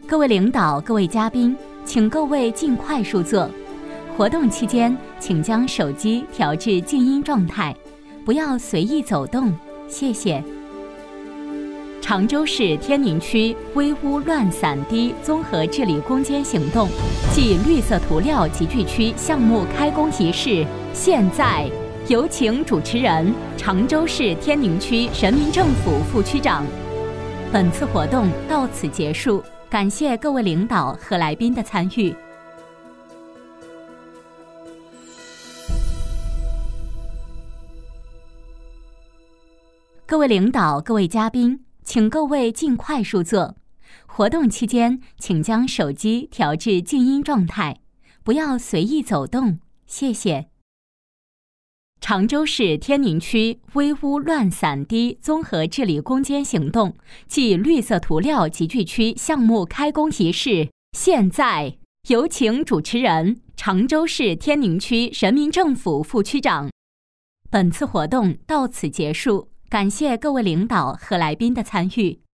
各位领导、各位嘉宾，请各位尽快入座。活动期间，请将手机调至静音状态，不要随意走动，谢谢。常州市天宁区危污乱散滴综合治理攻坚行动暨绿色涂料集聚区项目开工仪式，现在有请主持人常州市天宁区人民政府副区长。本次活动到此结束，感谢各位领导和来宾的参与。各位领导、各位嘉宾，请各位尽快入座。活动期间，请将手机调至静音状态，不要随意走动，谢谢。常州市天宁区危污乱散滴综合治理攻坚行动暨绿色涂料集聚区项目开工仪式，现在有请主持人常州市天宁区人民政府副区长。本次活动到此结束，感谢各位领导和来宾的参与。